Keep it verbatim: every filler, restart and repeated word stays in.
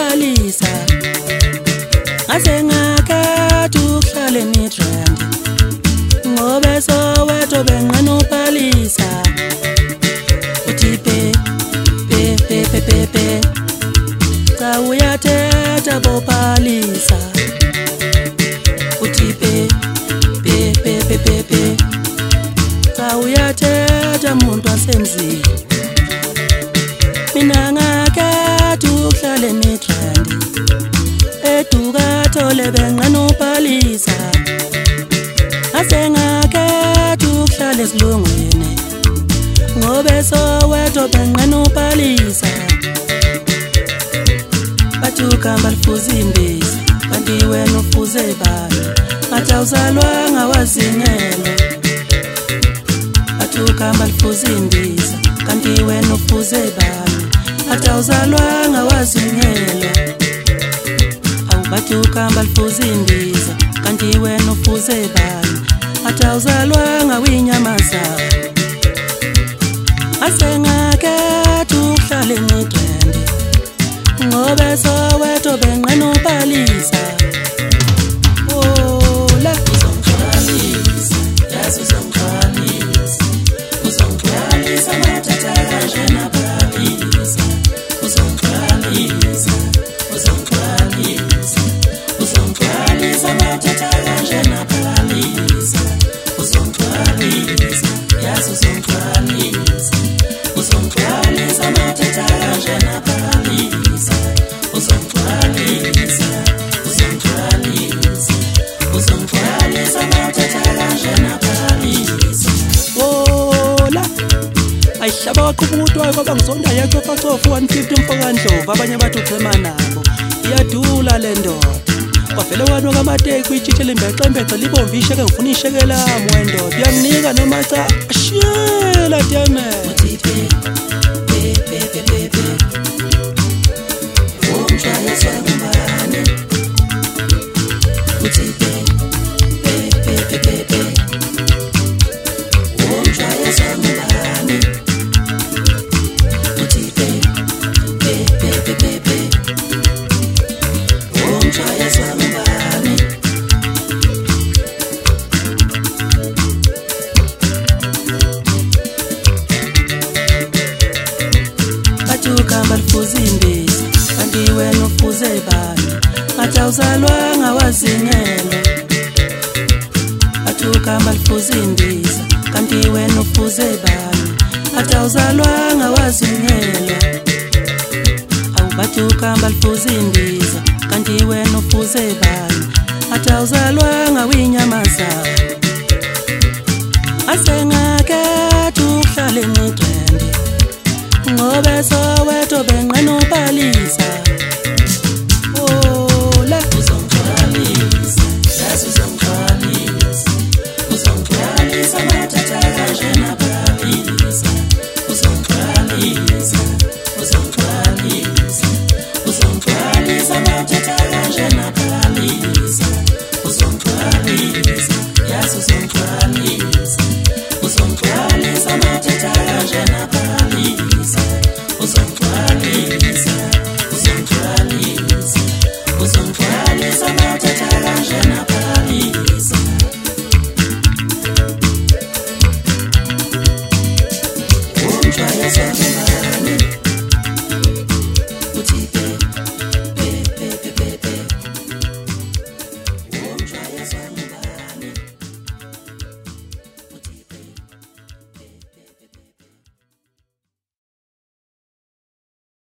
uphalisa asengakhetha ukuhlala eMidrand ngoba Soweto benqena uphalisa uthi pe pe pe pe pe pe cha uyathetha bophalisa uthi pe pe pe pe pe pe cha uyathetha umuntu wasemzini mina ngakhetha ukuhlala eMidrand eduka thole benqena uphalisa asengakhetha ukuhlala esilungwini ngoba Soweto benqena uphalisa bathuka balifuza imbiza kanti wena ufuze bani ngathi awuzalwanga wazingela bathuka balifuza imbiza kanti wena ufuze bani ngathi awuzalwanga wazingela awubathuka balifuza imbiza kanti wena ufuze bani ngathi awuzalwanga winyamazana asengakhetha ukuhlala eMidrand ngoba Soweto benqena uphalisa oh la uzongixolisa yazi uzongixolisa uzongixolisa mathatha kanje naphalisa uzongixolisa uzongixolisa uzongixolisa mathatha kanje naphalisa uzongixolisa yazi uzongixolisa uzongixolisa mathatha kanje naphalisa uzongixolisa uzongixolisa uzongixolisa mathatha kanje naphalisa wola ayihlaba waqhuba umuntu wayo ngoba ngizonda yakho facofu one fifty mfokandlovu abanye bathi uchema nabo iyadula le ndoda kwavele wanu kamateki uyitshitshela imbexembexe libomvu isheke ngifuna ishekela lami wendoda uyanginika noma cha shela deme uthi pe pe pe pe pe pe umshayisa ngubani uthi pe pe pe pe pe pe umshayisa ngubani uthi pe pe pe pe pe pe umshayisa ngubani bathuka balifuza imbiza kanti wena ufuze bani ngathi awuzalwanga wazingela bathuka balifuza imbiza kanti wena ufuze bani ngathi awuzalwanga wazingela awubathuka balifuza imbiza kanti wena ufuze bani ngathi awuzalwanga winyamazana asengakhetha ukuhlala eMidrand ngoba Soweto benqena uphalisa oh la uzongixolisa yazi uzongixolisa uzongixolisa mathatha kanje naphalisa uzongixolisa uzongixolisa uzongixolisa mathatha kanje naphalisa uzongixolisa yazi uzongixolisa uzongixolisa mathatha kanje naphalisa